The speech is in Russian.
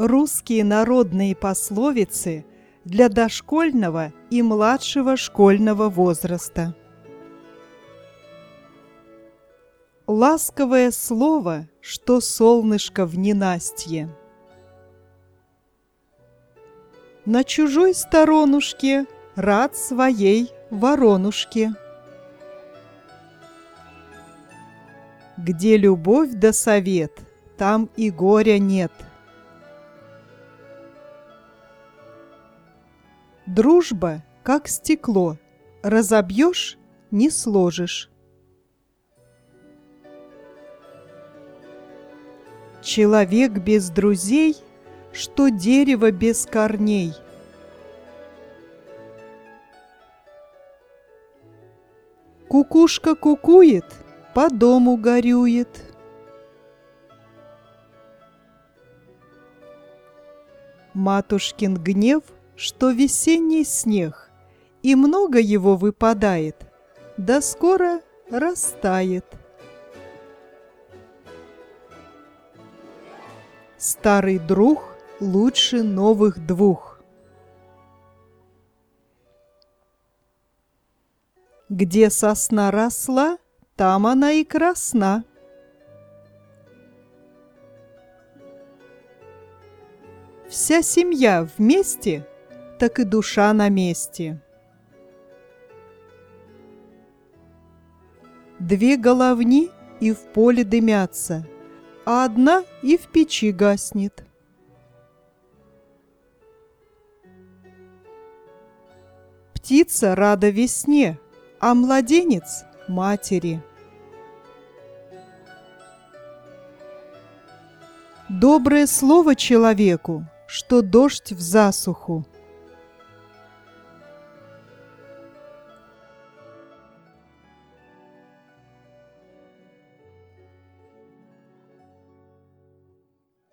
Русские народные пословицы для дошкольного и младшего школьного возраста. Ласковое слово, что солнышко в ненастье. На чужой сторонушке рад своей воронушке. Где любовь да совет, там и горя нет. Дружба, как стекло, разобьешь — не сложишь. Человек без друзей, что дерево без корней. Кукушка кукует, по дому горюет. Матушкин гнев, что весенний снег, и много его выпадает, да скоро растает. Старый друг лучше новых двух. Где сосна росла, там она и красна. Вся семья вместе, так и душа на месте. Две головни и в поле дымятся, а одна и в печи гаснет. Птица рада весне, а младенец — матери. Доброе слово человеку, что дождь в засуху.